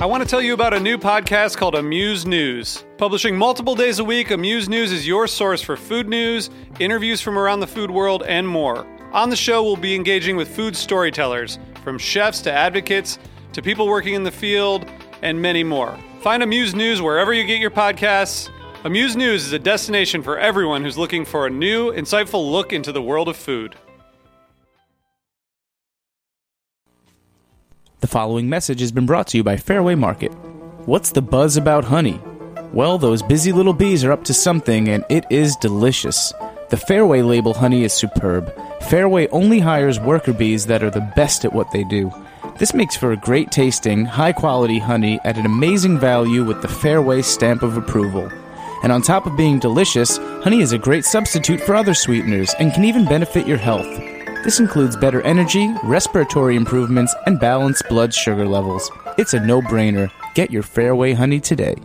I want to tell you about a new podcast called Amuse News. Publishing multiple days a week, Amuse News is your source for food news, interviews from around the food world, and more. On the show, we'll be engaging with food storytellers, from chefs to advocates to people working in the field, and many more. Find Amuse News wherever you get your podcasts. Amuse News is a destination for everyone who's looking for a new, insightful look into the world of food. The following message has been brought to you by Fairway Market. What's the buzz about honey? Well, those busy little bees are up to something, and it is delicious. The Fairway label honey is superb. Fairway only hires worker bees that are the best at what they do. This makes for a great tasting, high-quality honey at an amazing value with the Fairway stamp of approval. And on top of being delicious, honey is a great substitute for other sweeteners and can even benefit your health. This includes better energy, respiratory improvements, and balanced blood sugar levels. It's a no-brainer. Get your Fairway honey today.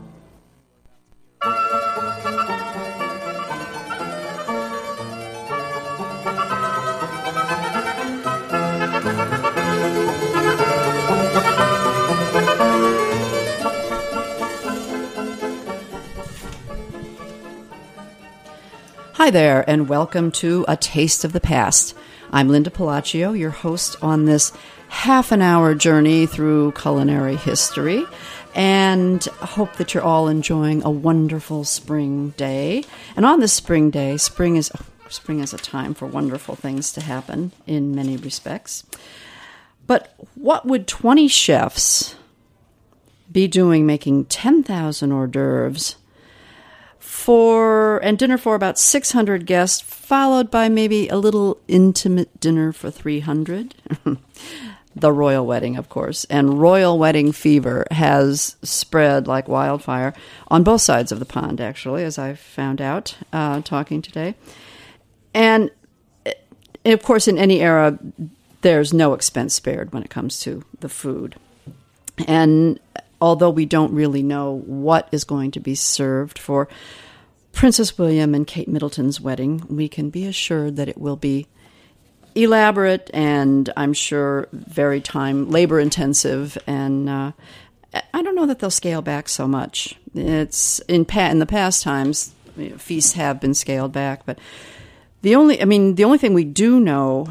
Hi there, and welcome to A Taste of the Past. I'm Linda Palacio, your host on this half-an-hour journey through culinary history, and I hope that you're all enjoying a wonderful spring day. And on this spring day, spring is a time for wonderful things to happen in many respects. But what would 20 chefs be doing making 10,000 hors d'oeuvres and dinner for about 600 guests, followed by maybe a little intimate dinner for 300? The royal wedding, of course. And royal wedding fever has spread like wildfire on both sides of the pond, actually, as I found out talking today. And, of course, in any era, there's no expense spared when it comes to the food. And although we don't really know what is going to be served for Princess William and Kate Middleton's wedding, we can be assured that it will be elaborate and, I'm sure, very labor-intensive. And I don't know that they'll scale back so much. It's in the past times, feasts have been scaled back, but the only thing we do know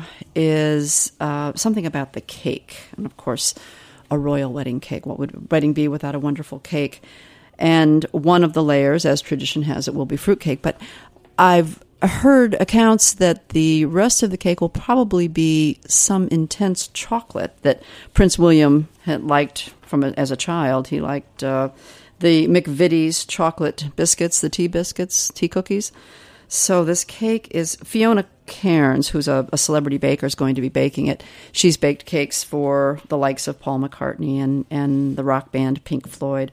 is something about the cake, and of course, a royal wedding cake. What would a wedding be without a wonderful cake? And one of the layers, as tradition has it, will be fruitcake. But I've heard accounts that the rest of the cake will probably be some intense chocolate that Prince William had liked as a child. He liked the McVitie's chocolate biscuits, the tea cookies. So this cake is Fiona Cairns, who's a celebrity baker, is going to be baking it. She's baked cakes for the likes of Paul McCartney and the rock band Pink Floyd.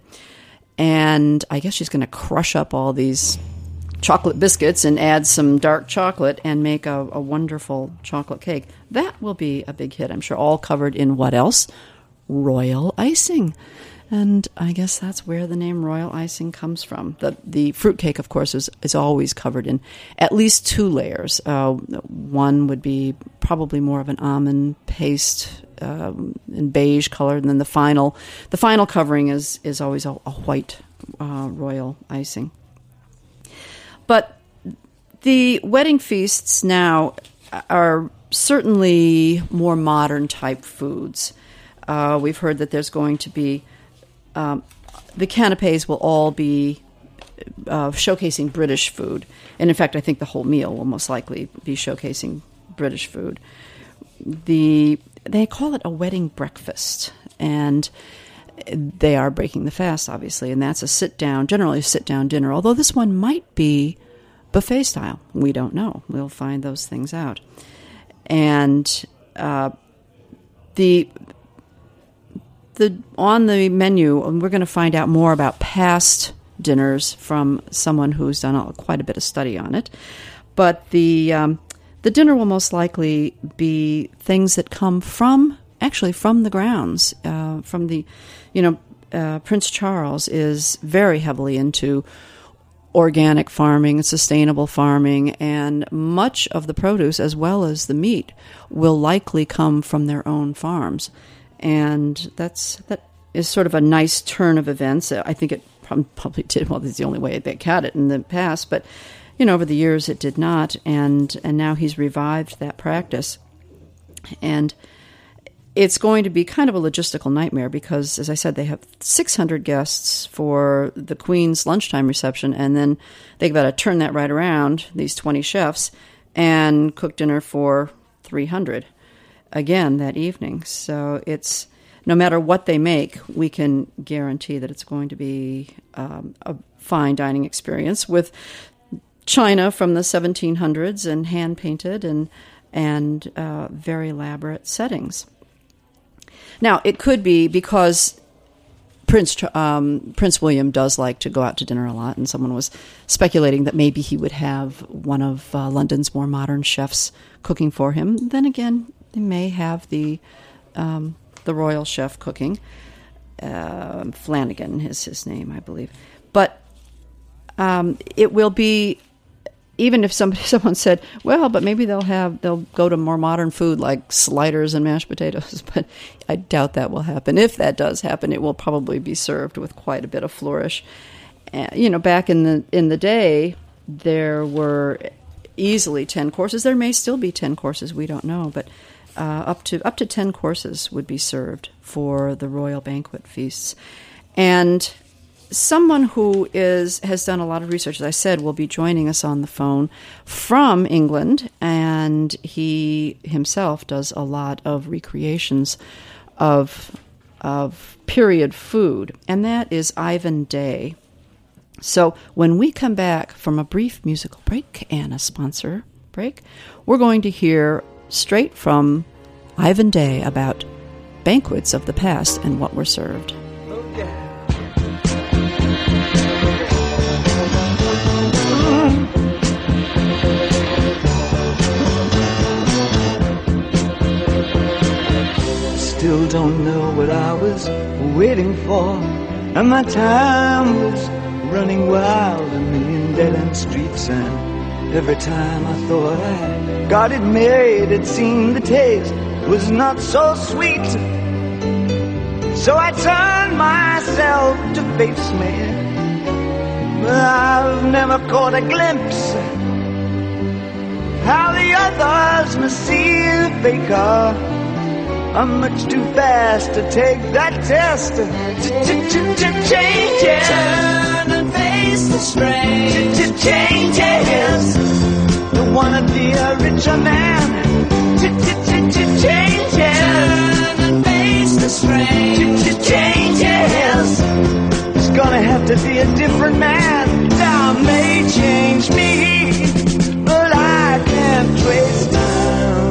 And I guess she's going to crush up all these chocolate biscuits and add some dark chocolate and make a wonderful chocolate cake. That will be a big hit, I'm sure, all covered in what else? Royal icing. And I guess that's where the name royal icing comes from. The fruitcake, of course, is always covered in at least 2 layers. One would be probably more of an almond paste in beige color, and then the final covering is always a white royal icing. But the wedding feasts now are certainly more modern type foods. We've heard that there's going to be the canapes will all be showcasing British food. And in fact, I think the whole meal will most likely be showcasing British food. They call it a wedding breakfast, and they are breaking the fast, obviously, and that's generally a sit-down dinner, although this one might be buffet style. We don't know. We'll find those things out. And on the menu, we're going to find out more about past dinners from someone who's done quite a bit of study on it. But the dinner will most likely be things that come from the grounds. Prince Charles is very heavily into organic farming and sustainable farming, and much of the produce as well as the meat will likely come from their own farms. And that is sort of a nice turn of events. I think it probably did. Well, it's the only way they had it in the past, but over the years it did not, and now he's revived that practice. And it's going to be kind of a logistical nightmare because, as I said, they have 600 guests for the Queen's lunchtime reception, and then they've got to turn that right around, these 20 chefs, and cook dinner for 300 again that evening. So it's, no matter what they make, we can guarantee that it's going to be a fine dining experience with china from the 1700s and hand-painted and very elaborate settings. Now, it could be because Prince William does like to go out to dinner a lot, and someone was speculating that maybe he would have one of London's more modern chefs cooking for him. Then again, they may have the royal chef cooking. Flanagan is his name, I believe. But it will be, even if someone said, well, but maybe they'll go to more modern food like sliders and mashed potatoes, but I doubt that will happen. If that does happen, it will probably be served with quite a bit of flourish. Back in the day, there were easily 10 courses. There may still be 10 courses, we don't know, but up to 10 courses would be served for the royal banquet feasts. And someone who has done a lot of research, as I said, will be joining us on the phone from England, and he himself does a lot of recreations of period food, and that is Ivan Day. So when we come back from a brief musical break and a sponsor break, we're going to hear straight from Ivan Day about banquets of the past and what were served. Still don't know what I was waiting for, and my time was running wild, a million dead-end streets, and every time I thought I got it made, it seemed the taste was not so sweet. So I turned myself to face me, but I've never caught a glimpse how the others must see the faker. I'm much too fast to take that test. Changes. Turn and face the strange. Changes. Don't wanna be a richer man. Changes. Turn and face the strange. Changes. It's gonna have to be a different man. Time may change me, but I can't trace time.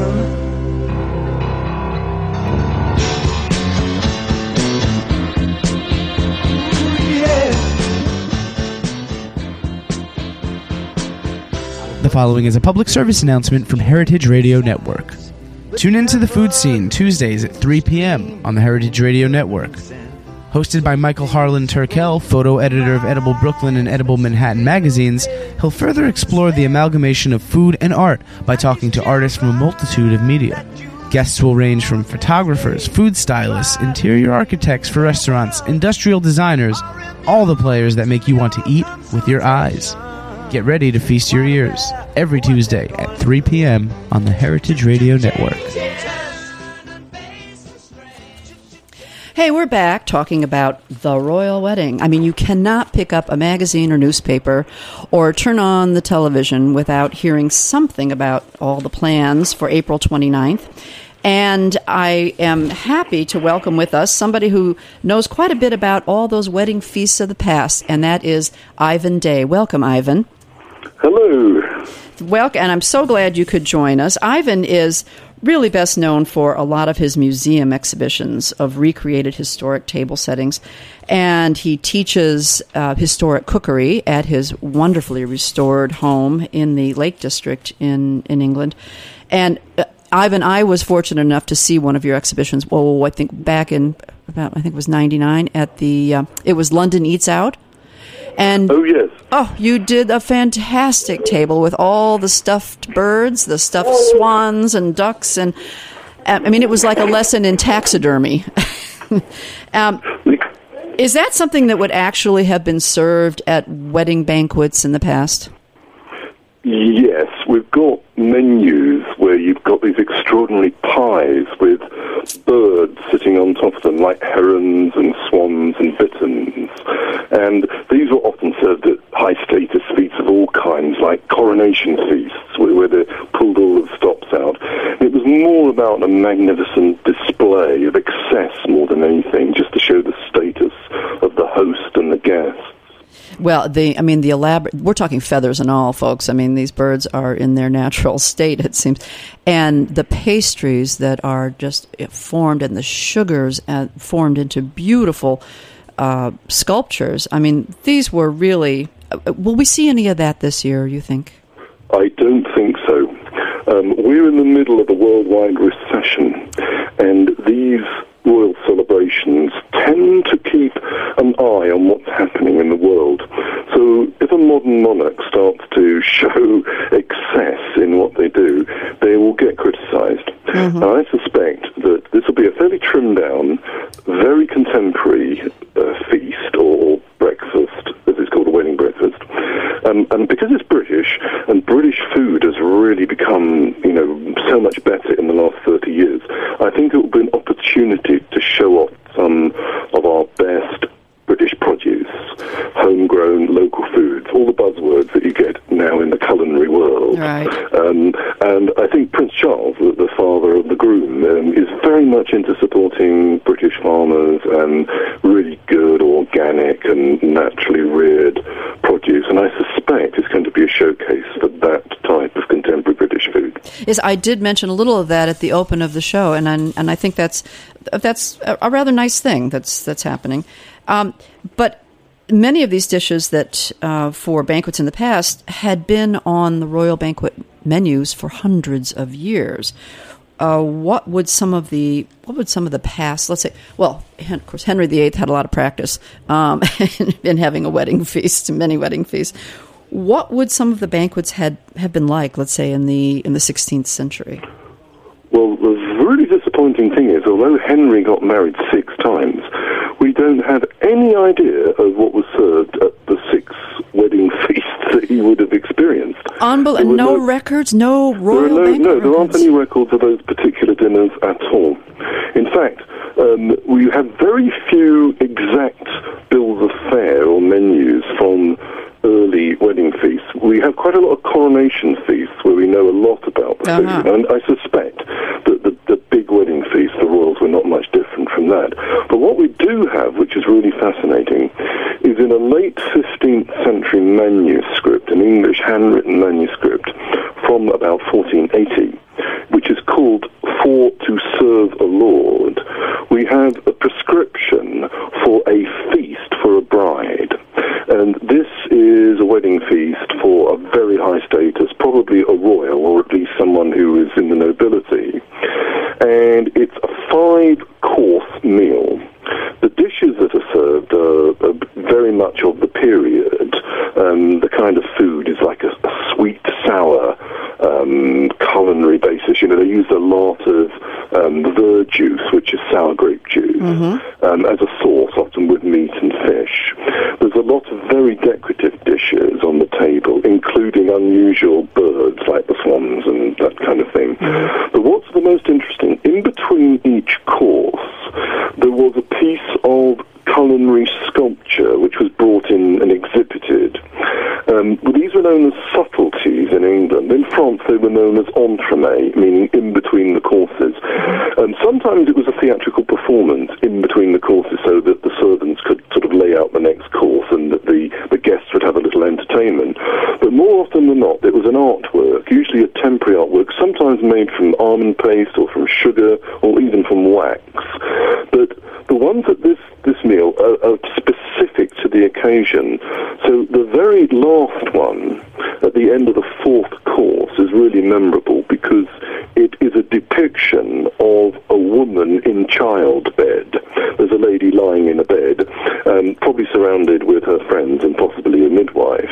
The following is a public service announcement from Heritage Radio Network. Tune into The Food Scene Tuesdays at 3 p.m. on the Heritage Radio Network. Hosted by Michael Harlan Turkel, photo editor of Edible Brooklyn and Edible Manhattan magazines, he'll further explore the amalgamation of food and art by talking to artists from a multitude of media. Guests will range from photographers, food stylists, interior architects for restaurants, industrial designers, all the players that make you want to eat with your eyes. Get ready to feast your ears every Tuesday at 3 p.m. on the Heritage Radio Network. Hey, we're back talking about the royal wedding. I mean, you cannot pick up a magazine or newspaper or turn on the television without hearing something about all the plans for April 29th. And I am happy to welcome with us somebody who knows quite a bit about all those wedding feasts of the past, and that is Ivan Day. Welcome, Ivan. Hello. Welcome, and I'm so glad you could join us. Ivan is really best known for a lot of his museum exhibitions of recreated historic table settings, and he teaches historic cookery at his wonderfully restored home in the Lake District in England. And Ivan, I was fortunate enough to see one of your exhibitions. I think back in about, I think it was '99 at the it was London Eats Out. And oh yes. Oh, you did a fantastic table with all the stuffed birds, the stuffed swans and ducks, and I mean it was like a lesson in taxidermy. We Is that something that would actually have been served at wedding banquets in the past? Yes, we've got menus where you've got these extraordinary pies with birds sitting on top of them, like herons and swans and bitterns. And these were often served at high-status feasts of all kinds, like coronation feasts, where they pulled all the stops out. It was more about a magnificent display of excess more than anything, just to show the status of the host and the guests. Well, the elaborate, we're talking feathers and all, folks. I mean, these birds are in their natural state, it seems. And the pastries that are just formed and the sugars formed into beautiful sculptures. I mean, these were really, will we see any of that this year, you think? I don't think so. We're in the middle of a worldwide recession, and these royal celebrations tend to keep an eye on what's happening in the world. So if a modern monarch starts to show excess in what they do, they will get criticised. Mm-hmm. And I suspect that this will be a fairly trimmed down, very contemporary feast or breakfast, as it's called, a wedding breakfast. And because it's British, and British food has really become, so much better in the last 30 years, I think it will be an opportunity to show off some of our best British produce, homegrown local foods, all the buzzwords that you get now in the culinary world. Right. And I think Prince Charles, the father of the groom, is very much into supporting British farmers and really good, organic and naturally reared produce. And I suspect it's going to be a showcase for that type of contemporary British food. Yes, I did mention a little of that at the open of the show, and I think that's a rather nice thing that's happening. But many of these dishes that for banquets in the past had been on the royal banquet menus for hundreds of years. What would some of the past, let's say, well, of course, Henry VIII had a lot of practice in having a wedding feast, many wedding feasts. What would some of the banquets have been like, let's say, in the 16th century? Well, the really disappointing thing is, although Henry got married 6 times, we don't have any idea of what was served at the 6 wedding feasts that he would have experienced. No records, no royal banquet records? No, there aren't any records of those particular dinners at all. In fact, we have very few exact bills of fare or menus from early wedding feasts. We have quite a lot of coronation feasts where we know a lot about the food, and I suspect that the big wedding feast, the royals, were not much different from that. But what we do have, which is really fascinating, is in a late 15th century manuscript, an English handwritten manuscript from about 1480, which is called For to Serve a Lord. We have a prescription for a feast for a bride. And this is a wedding feast for a very high status, probably a royal, or at least someone who is in the nobility. And it's a 5-course meal. The dishes that are served are very much of the period. The kind of food is like a sweet, sour, culinary basis. They use a lot of verjuice, which is sour grape juice, as a sauce, often with meat and fish. There's a lot of very decorative dishes on the table, including unusual birds like the swans and that kind of thing. But what's the most interesting, in between each course, there was a piece of culinary sculpture which was brought in and exhibited. These were known as subtleties in England. In France, they were known as entremets, meaning in between the courses. Sometimes it was a theatrical performance in between the courses so that the servants could sort of lay out the next course and that the guests would have a little entertainment. But more often than not, it was an artwork, usually a temporary artwork, sometimes made from almond paste or from sugar or even from wax. But the ones at this meal are specific to the occasion. So the very last one, at the end of the 4th course, is really memorable because it is a depiction of a woman in childbed. There's a lady lying in a bed, probably surrounded with her friends and possibly a midwife.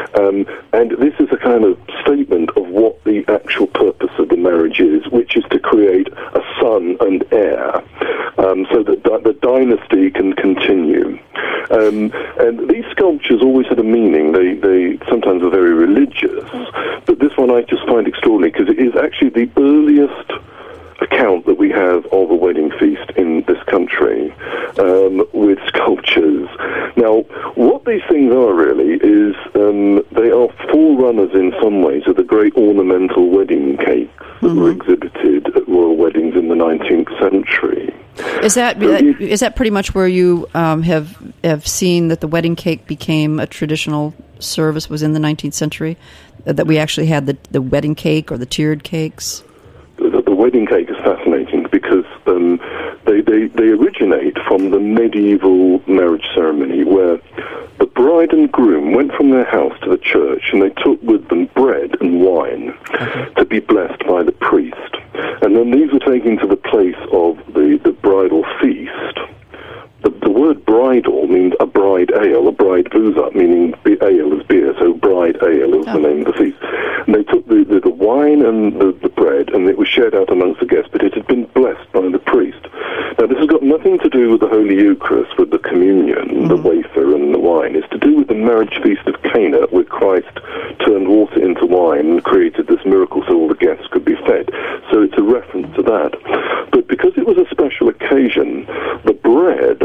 And this is a kind of statement of what the actual purpose of the marriage is, which is to create a son and heir, so that the dynasty can continue. And these sculptures always had a meaning. They sometimes were very religious, but this one I just find extraordinary because it is actually the earliest account that we have of a wedding feast in this country, with sculptures. Now, what these things are really is they are forerunners in some ways of the great ornamental wedding cakes that were exhibited at royal weddings in the 19th century. Is that pretty much where you have seen that the wedding cake became a traditional service, was in the 19th century, that we actually had the wedding cake or the tiered cakes? The wedding cake is fascinating because they originate from the medieval marriage ceremony where the bride and groom went from their house to the church and they took with them bread and wine to be blessed by the priest. And then these were taken to the place of the bridal feast. The word bridal means a bride ale, a bride boozer, meaning ale is beer, so bride ale is the name of the feast. And they took the wine and the bread, and it was shared out amongst the guests, but it had been blessed by the priest. Now, this has got nothing to do with the Holy Eucharist, with the communion, the wafer and the wine. It's to do with the marriage feast of Cana, where Christ turned water into wine and created this miracle so all the guests could be fed. So it's a reference to that. But because it was a special occasion, the bread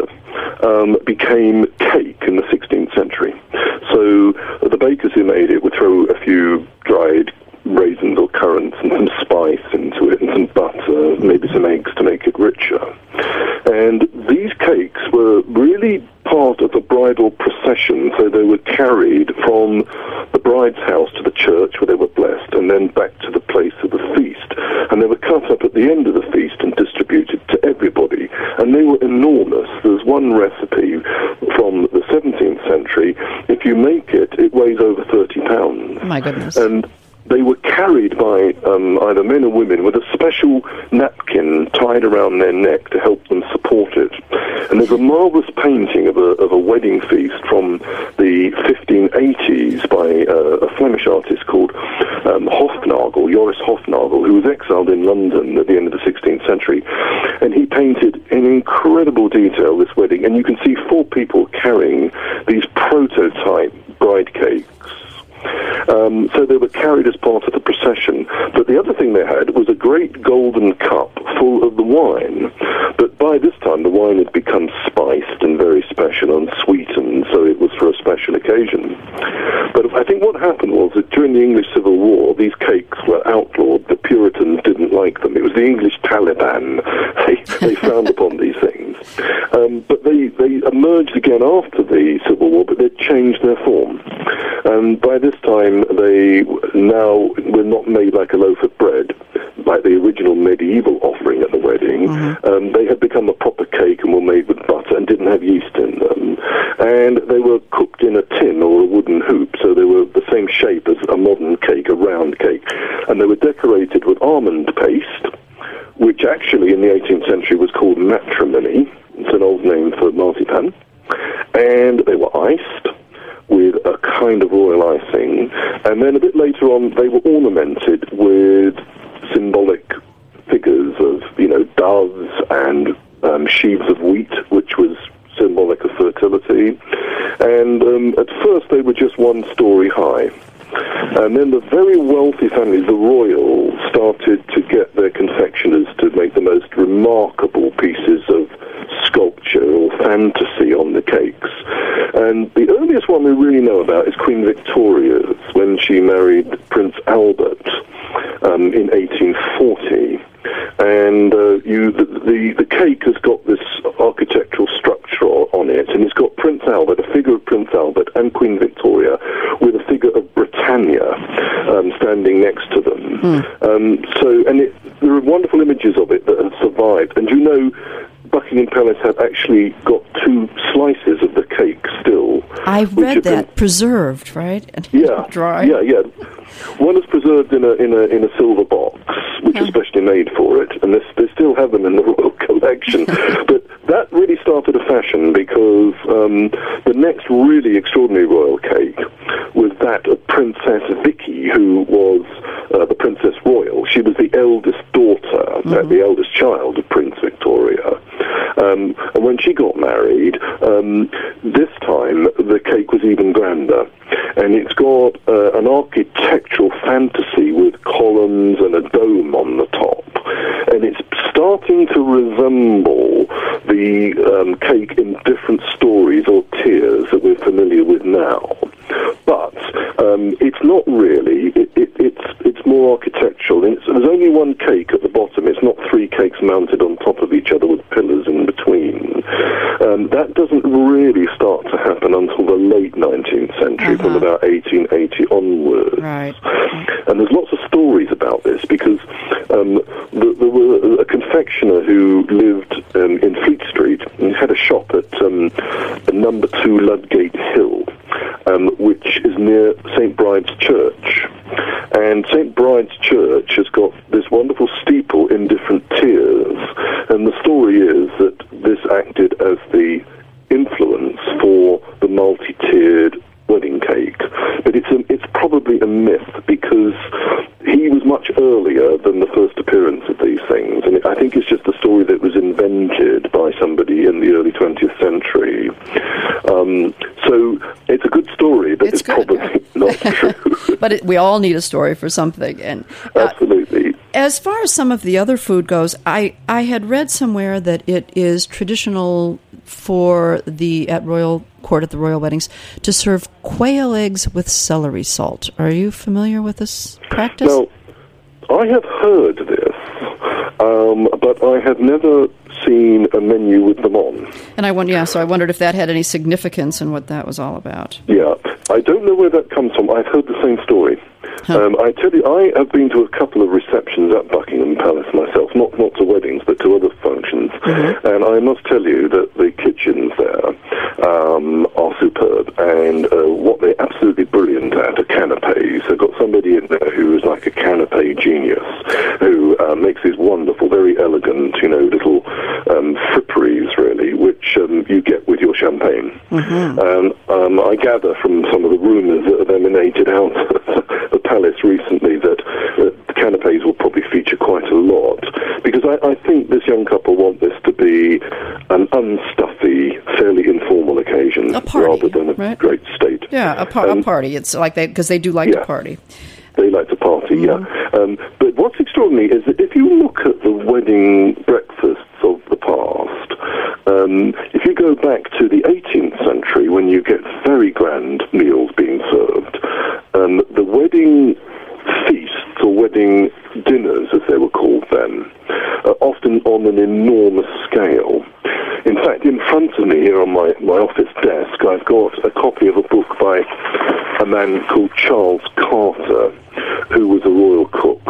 became cake in the 16th century. So the bakers who made it would throw a few dried raisins or currants and some spice into it and some butter, maybe some eggs to make it richer. And these cakes were really part of the bridal procession, so they were carried from the bride's house to the church where they were blessed and then back to the place of the feast. And they were cut up at the end of the feast and distributed to everybody. And they were enormous. There's one recipe from the 17th century. If you make it, it weighs over 30 pounds. Oh, my goodness. And they were carried by either men or women with a special napkin tied around their neck to help them support it. And there's a marvellous painting of a wedding feast from the 1580s by a Flemish artist called Hofnagel, Joris Hofnagel, who was exiled in London at the end of the 16th century. And he painted in incredible detail this wedding. And you can see 4 people carrying these prototype bride cakes. So they were carried as part of the procession. But the other thing they had was a great golden cup full of the wine. But by this time, the wine had become spiced and very special and sweetened, so it was for a special occasion. But I think what happened was that during the English Civil War, these cakes were outlawed. The Puritans didn't like them. It was the English Taliban. They frowned upon these things. But they emerged again after the Civil War, but they changed their form. And by this time, they now were not made like a loaf of bread, like the original medieval offering at the wedding. They had become a proper cake and were made with butter and didn't have yeast in them. And they were cooked in a tin or a wooden hoop, so they were the same shape as a modern cake, a round cake. And they were decorated with almond paste, which actually in the 18th century was called matrimony. It's an old name for marzipan. And they were iced with a kind of royal icing. And then a bit later on, they were ornamented with symbolic figures of, doves and sheaves of wheat, which was symbolic of fertility. And at first, they were just 1 story high. And then the very wealthy families, the royals, started to get their confectioners to make the most remarkable pieces of sculpture or fantasy on the cakes. And the earliest one we really know about is Queen Victoria's, when she married Prince Albert in 1840. And the cake has got this architectural structure on it, and it's got Prince Albert, a figure of Prince Albert, and Queen Victoria, with a figure of Britannia standing next to them. There are wonderful images of it that have survived. And Buckingham Palace have actually got 2 slices of the cake still. I've read that, preserved, right? Yeah, dry. Yeah. One is preserved in a silver box, which is specially made for it, and they still have them in the royal collection. But that really started a fashion because the next really extraordinary royal cake was that of Princess Vicky, who was the Princess Royal. She was the eldest daughter, the eldest child of Prince Victoria. And when she got married, this time the cake was even grander. And it's got an architectural fantasy with columns and a dome on the top. And it's starting to resemble the cake in different stories or tiers that we're familiar with now. But it's not really. It's more architectural. And there's only one cake at the bottom. It's not three cakes mounted on top of each other with pillars in between. That doesn't really start to happen until the late 19th century, from about 1880 onwards. Right. And there's lots of stories about this, because there was a confectioner who lived in Fleet Street and had a shop at number 2 Ludgate Hill, which is near St. Bride's Church. And St. Bride's Church has got this wonderful steeple in different tiers, and the story is that this acted as the influence for the multi-tiered wedding cake. But it's probably a myth, because he was much earlier than the first appearance of these things, and I think it's just a story that was invented by somebody in the early 20th century. So it's a good story, but it's probably not true. But we all need a story for something. And absolutely. As far as some of the other food goes, I had read somewhere that it is traditional for at royal court, at the royal weddings, to serve quail eggs with celery salt. Are you familiar with this practice? Well, I have heard this, but I have never seen a menu with them on. And I wondered if that had any significance and what that was all about. Yeah, I don't know where that comes from. I've heard the same story. I tell you, I have been to a couple of receptions at Buckingham Palace myself, not to weddings, but to other functions, and I must tell you that the kitchens there are superb, and what they're absolutely brilliant at are canapes. They've got somebody in there who is like a canapé genius, who makes these wonderful, very elegant, little fripperies, really, which you get with your champagne. I gather from some of the rumours that have emanated out the palace recently that the canapes will probably feature quite a lot, because I think this young couple want this to be an unstuffy, fairly informal occasion, a party, rather than a great state. Yeah, a party. It's like because they do like to party. They like to party, yeah. But what's extraordinary is that if you look at the wedding breakfasts of the past, if you go back to the 18th century, when you get very grand meals being served, the wedding feasts, or wedding dinners as they were called then, are often on an enormous scale. In fact, in front of me here on my office desk, I've got a copy of a book by a man called Charles Carter, who was a royal cook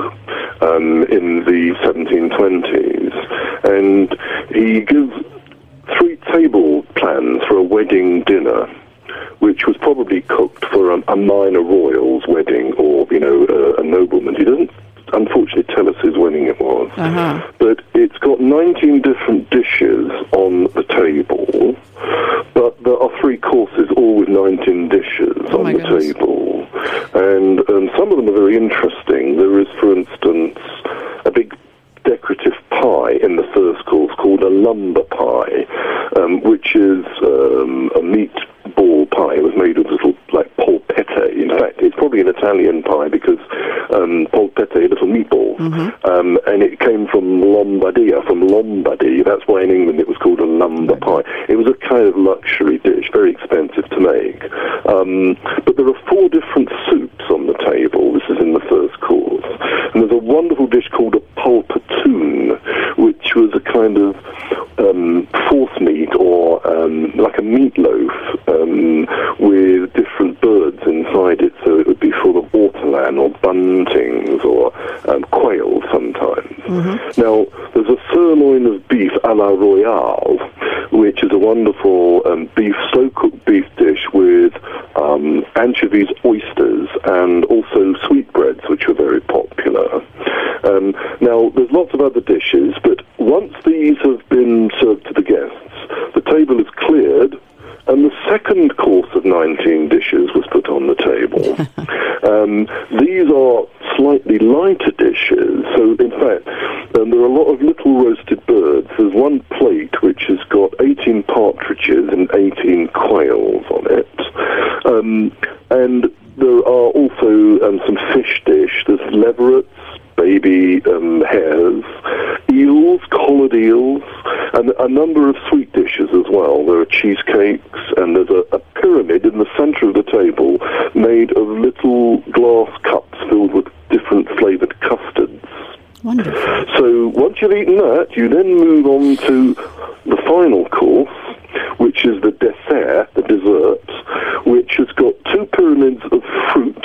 in the 1720s, and he gives 3 table plans for a wedding dinner, which was probably cooked for a minor royal's wedding, or a nobleman. He doesn't unfortunately tell us whose wedding it was, but it's got 19 different dishes on the table, but there are 3 courses, all with 19 dishes on the table, and some of them are very interesting. There is, for instance, a big decorative pie in the first course called a lumber pie, which is a meatball pie. It was made of little, like, polpette. In fact, it's probably an Italian pie, because polpette, little meatballs, and it came from Lombardia, from Lombardy. That's why in England it was called a lumber pie. It was a kind of luxury dish, very expensive to make. But there are 4 different soups on the table. This is in the first course. And there's a wonderful dish called a pulpitoon, which was a kind of force meat, or like a meatloaf, with different birds inside it, so it would be full of ortolan or buntings or quail sometimes. Now, there's a sirloin of beef a la royale, which is a wonderful slow-cooked beef dish with anchovies, oysters, and also sweetbreads, which are very popular. Now, there's lots of other dishes, but once these have been served to the guests, the table is cleared, and the second course of 19 dishes was put on the table. These are slightly lighter dishes, so in fact, there are a lot of little roasted birds. There's one plate which has got dishes and 18 quails on it. And there are also some fish dish. There's leverets, baby hares, eels, collared eels, and a number of sweet dishes as well. There are cheesecakes, and there's a pyramid in the center of the table made of little glass cups filled with different flavored custards. Wonderful. So once you've eaten that, you then move on to the final course, which is the dessert, the dessert, which has got 2 pyramids of fruit,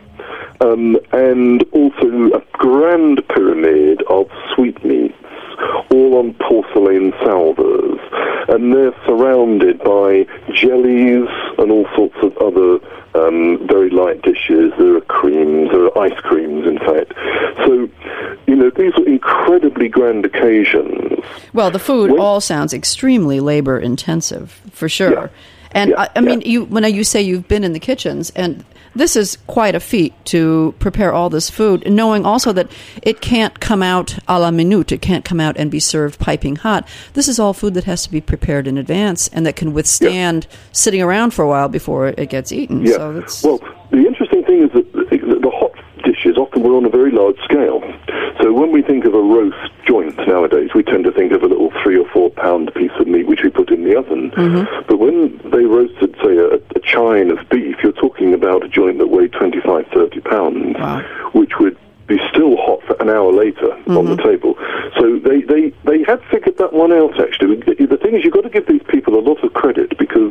and also a grand pyramid of sweetmeats, all on porcelain salvers, and they're surrounded by jellies and all sorts of other very light dishes. There are creams, there are ice creams, in fact. So, these are incredibly grand occasions. Well, the food all sounds extremely labor-intensive, for sure. Yeah. And, I mean, when you say you've been in the kitchens, and this is quite a feat to prepare all this food, knowing also that it can't come out a la minute. It can't come out and be served piping hot. This is all food that has to be prepared in advance and that can withstand sitting around for a while before it gets eaten. Yeah. So that's... Well, the interesting thing is that the hot dishes often were on a very large scale. So when we think of a roast joint nowadays, we tend to think of a little 3 or 4 pound piece of meat which we put in the oven. Mm-hmm. But when they roasted, say, a chine of beef, you're talking about a joint that weighed 25, 30 pounds, wow. which would be still hot for an hour later on the table. So they had figured that one out, actually. The thing is, you've got to give these people a lot of credit, because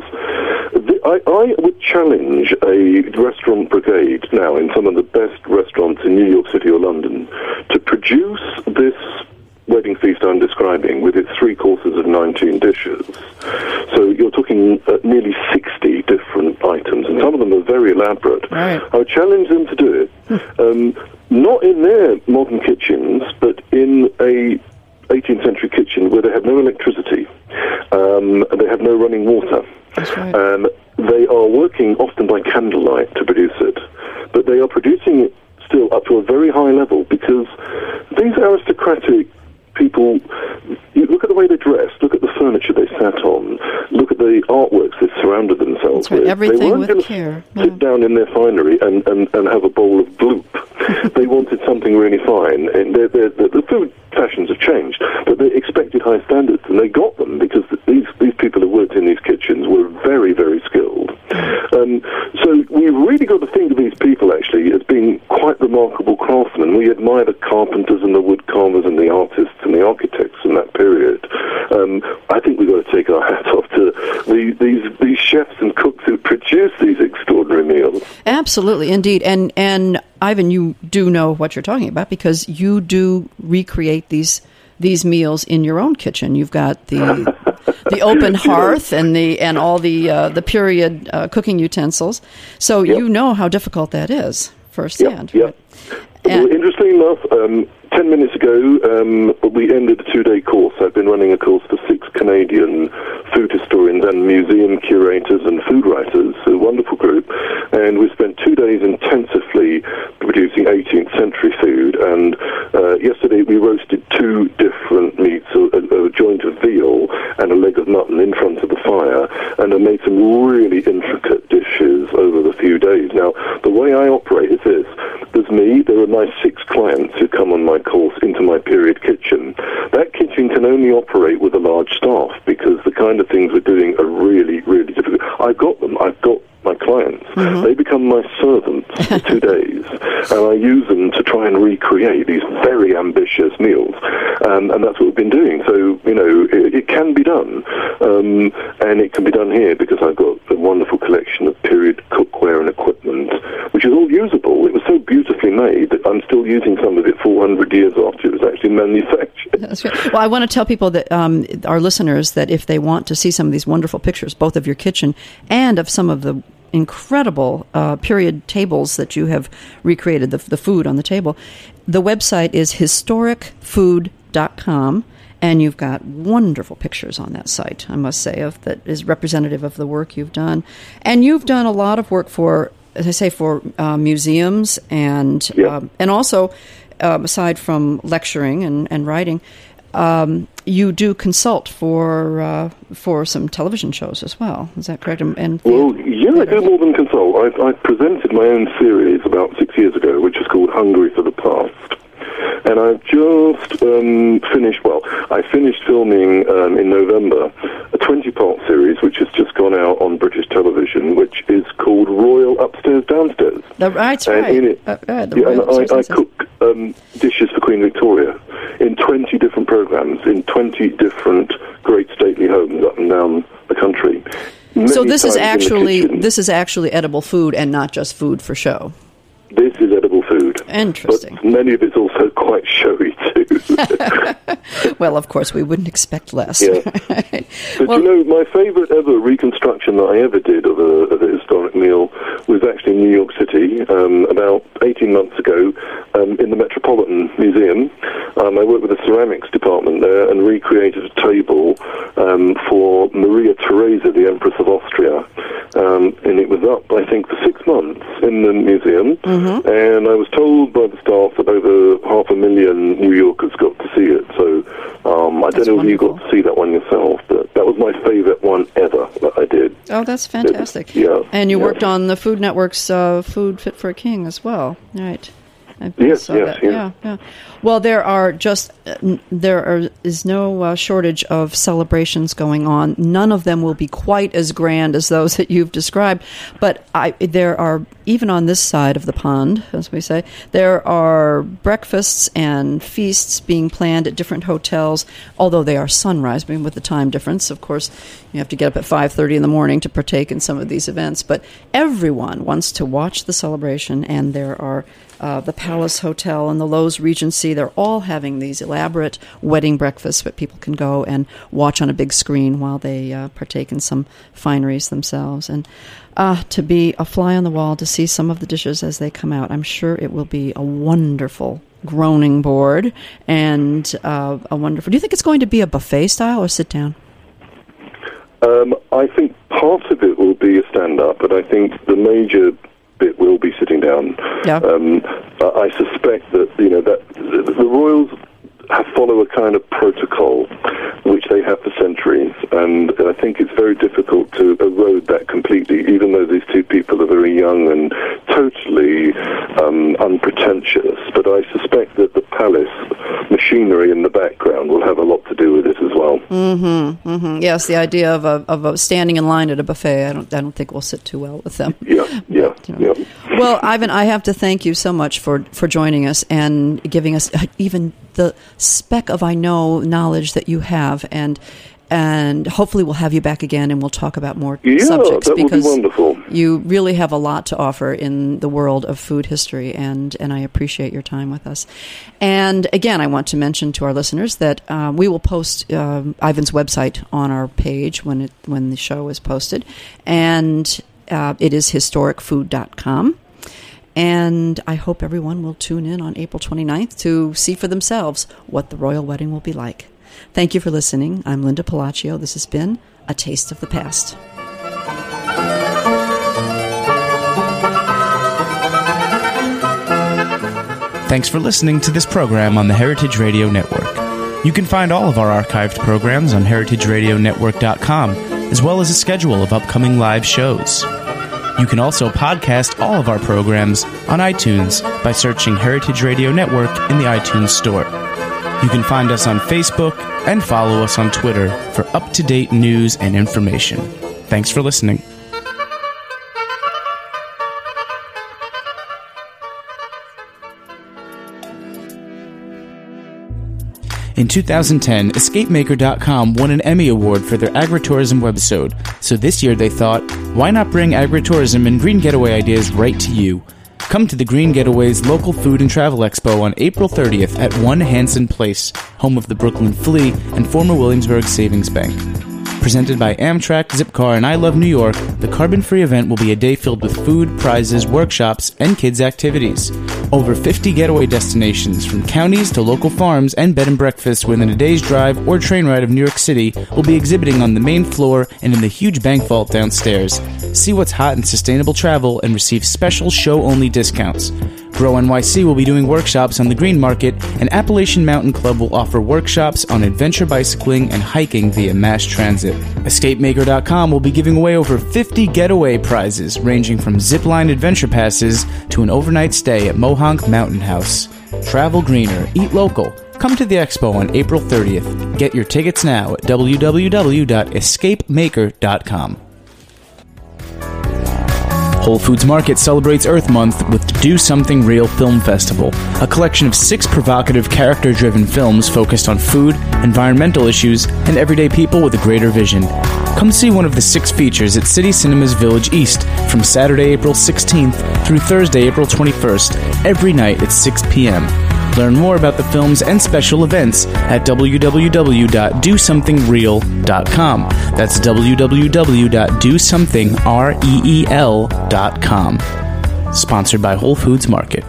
I would challenge a restaurant brigade now in some of the best restaurants in New York City or London to produce this wedding feast I'm describing with its 3 courses of 19 dishes. So you're talking nearly 60 different items, and some of them are very elaborate. Right. I would challenge them to do it. Not in their modern kitchens, but in a 18th century kitchen where they have no electricity, they have no running water. That's right. They are working often by candlelight to produce it, but they are producing it still up to a very high level, because these aristocratic people, you look at the way they dressed, look at the furniture they sat on, look at the artworks they surrounded themselves with. Everything they weren't with going care. to sit down in their finery and have a bowl of bloop. They wanted something really fine, and the food fashions have changed, but they expected high standards, and they got them because these people who worked in these kitchens were very, very skilled. So we've really got to think of these people, actually, as being quite remarkable craftsmen. We admire the carpenters and the wood carvers and the artists and the architects in that period. I think we've got to take our hat off to these chefs and cooks who produce these extraordinary meals. Absolutely, indeed. And Ivan, you do know what you're talking about, because you do recreate these meals in your own kitchen. You've got the open hearth and all the period cooking utensils. So you know how difficult that is firsthand. Yeah. Well, interestingly enough, 10 minutes ago, we ended a 2-day course. I've been running a course for 6 Canadian food historians and museum curators and food writers, a wonderful group, and we spent 2 days intensively producing 18th century food, and yesterday we roasted 2 different meats, a joint of veal and a leg of mutton in front of the fire, and I made some really intricate dishes over the few days. Now, the way I operate is this. There's me, there are my 6 clients who come on my course into my period kitchen. That kitchen can only operate with a large staff, because the kind of things we're doing are really, really difficult. I've got my clients. Mm-hmm. They become my servants for 2 days, and I use them to try and recreate these very ambitious meals, and that's what we've been doing. So, it can be done, and it can be done here because I've got a wonderful collection of period cookware and equipment, which is all usable. It was so beautifully made that I'm still using some of it 400 years after it was actually manufactured. That's great. Well, I want to tell people that our listeners that if they want to see some of these wonderful pictures, both of your kitchen and of some of the incredible period tables that you have recreated, the food on the table, the website is historicfood.com, and you've got wonderful pictures on that site, I must say, that is representative of the work you've done. And you've done a lot of work for, as I say, for museums and also, aside from lecturing and writing, you do consult for some television shows as well. Is that correct? Well, yeah, I do more than consult. I presented my own series about 6 years ago, which is called Hungry for the Past. And I've just I finished filming in November a 20-part series which has just gone out on British television, which is called Royal Upstairs Downstairs. That's and right. In it, I cook dishes for Queen Victoria in 20 different programs, in 20 different great stately homes up and down the country. So this is actually edible food and not just food for show. This is edible food. Interesting. But many of it's also quite showy, too. Well, of course, we wouldn't expect less. Yeah. But my favourite ever reconstruction that I ever did of a historic meal was actually in New York City about 18 months ago in the Metropolitan Museum. I worked with the ceramics department there and recreated a table for Maria Theresa, the Empress of Austria. And it was up, I think, for 6 months in the museum. Mm-hmm. And I was told by the staff that over 500,000 New Yorkers got to see it. So I don't know if you got to see that one yourself, but that was my favorite one ever that I did. Oh, that's fantastic. And you worked on the Food Network's Food Fit for a King as well, right? Yes. Well, there is no shortage of celebrations going on. None of them will be quite as grand as those that you've described, but there are, even on this side of the pond, as we say, there are breakfasts and feasts being planned at different hotels, although they are sunrise. I mean, with the time difference, of course, you have to get up at 5:30 in the morning to partake in some of these events, but everyone wants to watch the celebration, and there are the Palace Hotel and the Lowe's Regency. They're all having these elaborate wedding breakfasts that people can go and watch on a big screen while they partake in some fineries themselves. And to be a fly on the wall to see some of the dishes as they come out, I'm sure it will be a wonderful groaning board and a wonderful... Do you think it's going to be a buffet style or sit down? I think part of it will be a stand-up, but I think the major bit will be sitting down. Yeah. I suspect that the royals follow a kind of protocol which they have for centuries, and I think it's very difficult to erode that completely, even though these two people are very young and totally unpretentious. But I suspect that the palace machinery in the background will have a lot to do with it as well. Mm-hmm. Mm-hmm. Yes, the idea of standing in line at a buffet, I don't think will sit too well with them. Yeah. Well, Ivan, I have to thank you so much for joining us and giving us even the speck of knowledge that you have, and hopefully we'll have you back again and we'll talk about more subjects, that because would be wonderful. You really have a lot to offer in the world of food history, and I appreciate your time with us. And again, I want to mention to our listeners that we will post Ivan's website on our page when the show is posted, and it is historicfood.com. And I hope everyone will tune in on April 29th to see for themselves what the royal wedding will be like. Thank you for listening. I'm Linda Palacio. This has been A Taste of the Past. Thanks for listening to this program on the Heritage Radio Network. You can find all of our archived programs on heritageradionetwork.com, as well as a schedule of upcoming live shows. You can also podcast all of our programs on iTunes by searching Heritage Radio Network in the iTunes Store. You can find us on Facebook and follow us on Twitter for up-to-date news and information. Thanks for listening. In 2010, EscapeMaker.com won an Emmy Award for their agritourism webisode, so this year they thought, why not bring agritourism and green getaway ideas right to you? Come to the Green Getaway's local food and travel expo on April 30th at 1 Hanson Place, home of the Brooklyn Flea and former Williamsburg Savings Bank. Presented by Amtrak, Zipcar, and I Love New York, the carbon-free event will be a day filled with food, prizes, workshops, and kids' activities. Over 50 getaway destinations, from counties to local farms and bed and breakfasts within a day's drive or train ride of New York City, will be exhibiting on the main floor and in the huge bank vault downstairs. See what's hot in sustainable travel and receive special show-only discounts. Grow NYC will be doing workshops on the Green Market, and Appalachian Mountain Club will offer workshops on adventure bicycling and hiking via mass transit. EscapeMaker.com will be giving away over 50 getaway prizes, ranging from zipline adventure passes to an overnight stay at Mohonk Mountain House. Travel greener, eat local. Come to the expo on April 30th. Get your tickets now at www.escapemaker.com. Whole Foods Market celebrates Earth Month with Do Something Real Film Festival, a collection of 6 provocative, character-driven films focused on food, environmental issues, and everyday people with a greater vision. Come see one of the 6 features at City Cinemas Village East from Saturday, April 16th through Thursday, April 21st, every night at 6 p.m. Learn more about the films and special events at www.dosomethingreal.com. That's www.dosomethingreal.com. Sponsored by Whole Foods Market.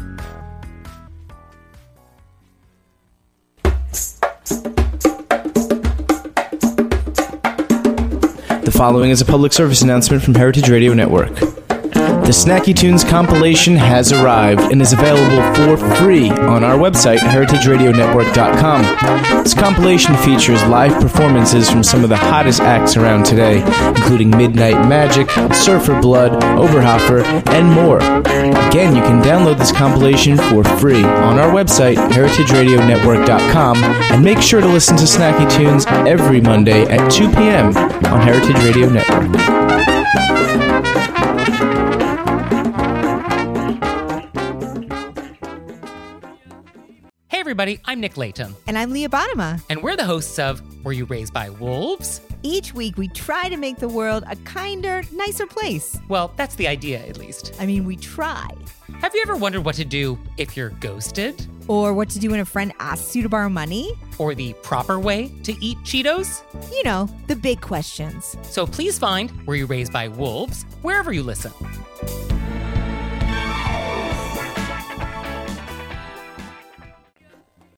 The following is a public service announcement from Heritage Radio Network. The Snacky Tunes compilation has arrived and is available for free on our website, heritageradionetwork.com. This compilation features live performances from some of the hottest acts around today, including Midnight Magic, Surfer Blood, Oberhofer, and more. Again, you can download this compilation for free on our website, heritageradionetwork.com, and make sure to listen to Snacky Tunes every Monday at 2 p.m. on Heritage Radio Network. Hey everybody, I'm Nick Layton. And I'm Leah Bottima. And we're the hosts of Were You Raised by Wolves? Each week we try to make the world a kinder, nicer place. Well, that's the idea, at least. I mean, we try. Have you ever wondered what to do if you're ghosted? Or what to do when a friend asks you to borrow money? Or the proper way to eat Cheetos? You know, the big questions. So please find Were You Raised by Wolves wherever you listen.